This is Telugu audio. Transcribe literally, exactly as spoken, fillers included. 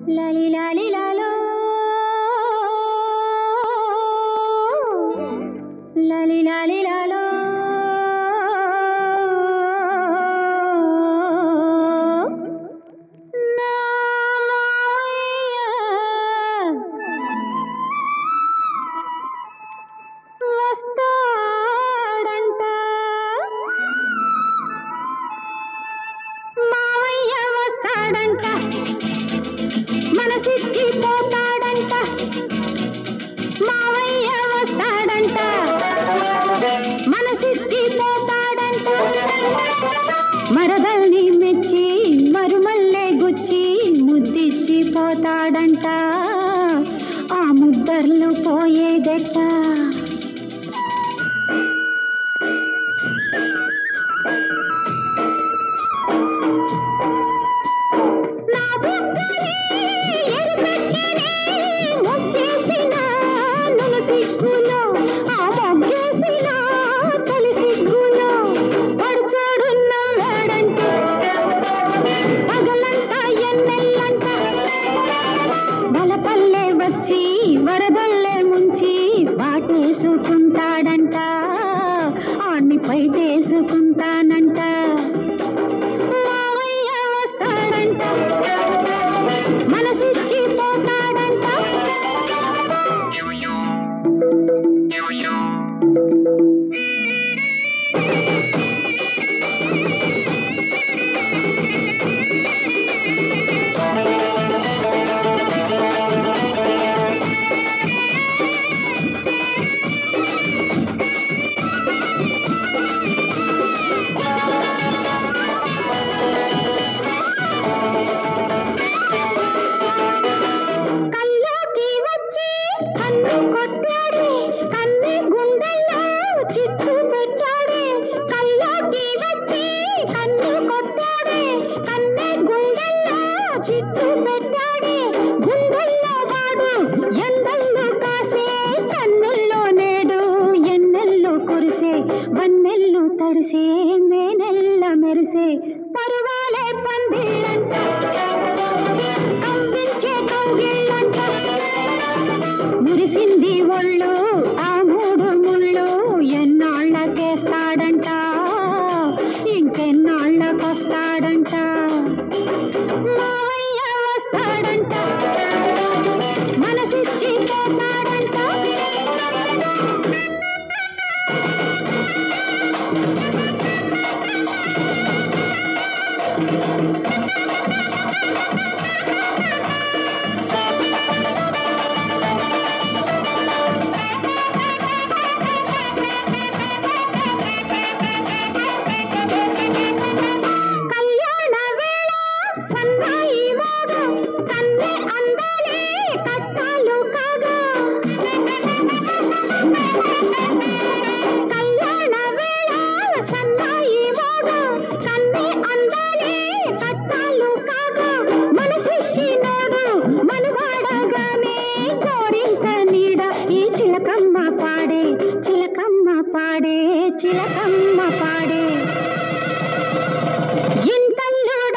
లాలి లాలి లాలో లాలి లాలి లాలో మనసిచ్చి పోతాడంట మావయ్య వస్తాడంట మనసిచ్చి పోతాడంట మరదల్ని మెచ్చి మరుమల్లే గుచ్చి ముద్దిచ్చి పోతాడంట ఆ ముద్దర్లు పోయేదట వరదల్లే ముంచి పాటేసుకుంటాడంట ఆన్ని పైటేసుకుంటానంట మావయ్య వస్తాడంట మనసిచ్చి పోతాడంట వన్నెల్లు తడిసే మేనెల్ల మెరిసే పరువాలే పందిళ్ళంట కంపించే కౌగిళ్ళంట మురిసింది ఒళ్ళు ఆ మూడు ముళ్ళు ఎన్నాళ్ళకేస్తాడంట ఇంకెన్నాళ్ళకొస్తాడంట మావయ్య వస్తాడంట మనసిచ్చి పోతాడంట చిలకమ్మ పాడే చిలకమ్మ పాడే చిలకమ్మ పాడే ఇంతల్లో